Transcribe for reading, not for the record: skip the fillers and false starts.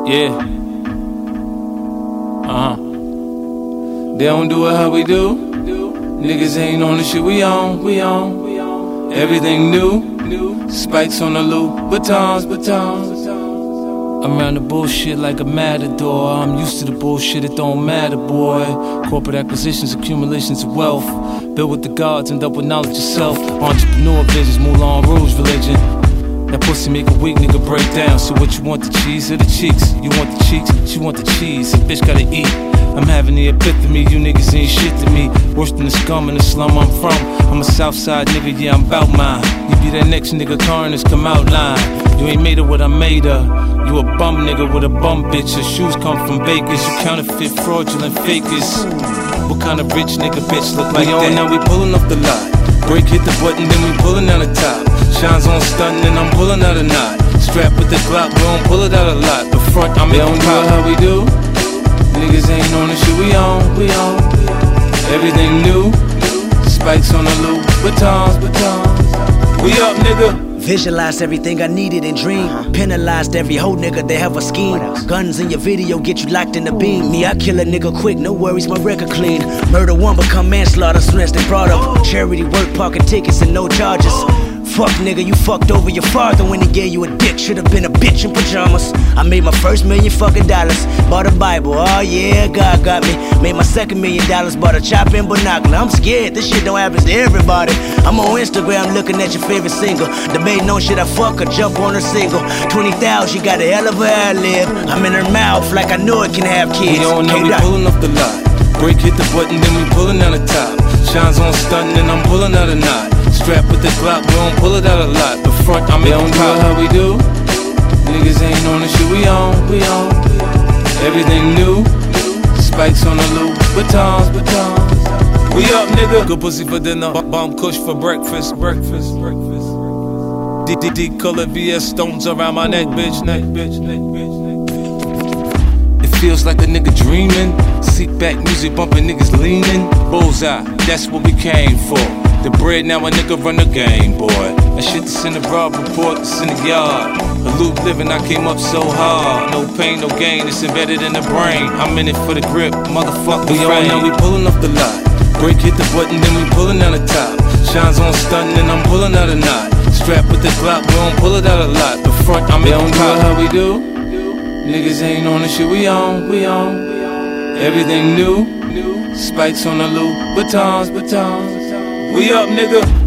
Yeah. They don't do it how we do. Niggas ain't on the shit we on. Everything new. Spikes on the loop. Batons. I'm around the bullshit like a matador. I'm used to the bullshit, it don't matter, boy. Corporate acquisitions, accumulations of wealth. Build with the gods, end up with knowledge yourself. Entrepreneur visions, Moulin Rouge religion. That pussy make a weak nigga break down. So what you want, the cheese or the cheeks? You want the cheeks, she want the cheese. A bitch gotta eat. I'm having the epiphany, you niggas ain't shit to me. Worse than the scum in the slum I'm from. I'm a Southside nigga, yeah, I'm bout mine. You be that next nigga, coroner's come out line. You ain't made it what I made her. You a bum nigga with a bum bitch. Your shoes come from bakers. You counterfeit, fraudulent fakers. What kind of rich nigga bitch look like that? Now we pulling off the lot. Break hit the button, then we pulling out the top. Shines on stunting and I'm pulling out a knot. Strap with the Glock, we don't pull it out a lot. The front, I'm in proud how we do. Niggas ain't on the shit we on. Everything new. Spikes on the loop. Batons. We up, nigga. Visualized everything I needed and dreamed. Penalized every whole nigga that have a scheme. Guns in your video get you locked in the beam. Me, I kill a nigga quick, no worries, my record clean. Murder one become manslaughter, snatched and brought up. Charity work, parking tickets and no charges. Fuck nigga, you fucked over your father when he gave you a dick. Should've been a bitch in pajamas. I made my first $1 million fucking dollars. Bought a Bible, oh yeah, God got me. Made my second $1 million, bought a chop and binocular. I'm scared, this shit don't happen to everybody. I'm on Instagram looking at your favorite single. Debating on shit I fuck her, jump on her single. 20,000, she got a hell of a ad-lib. I'm in her mouth like I know it can have kids. We don't know we pulling off the lot. Break hit the button, then we pulling out the top. Shines on stunting and I'm pulling out a knot. Strap with the Glock, we don't pull it out a lot. The front, I'm in proud how we do. Niggas ain't on the shit we on. Everything new. Spikes on the loop. Batons. We up, nigga. Good pussy for dinner. Bomb kush for breakfast. D color VS stones around my neck, bitch. It feels like a nigga dreaming. Seat back, music bumping, niggas leaning. Bullseye, that's what we came for. The bread, now a nigga run the game, boy. That shit that's in the broad report, it's in the yard. A loop living, I came up so hard. No pain, no gain, it's embedded in the brain. I'm in it for the grip, motherfucker. We on now, we pulling off the lot. Break hit the button, then we pulling out the top. Shines on stunting and I'm pulling out a knot. Strap with the Glock, we don't pull it out a lot. The front, I'm in proud how we do. Niggas ain't on the shit we on. Everything new. Spikes on the loop. Batons. We up, nigga.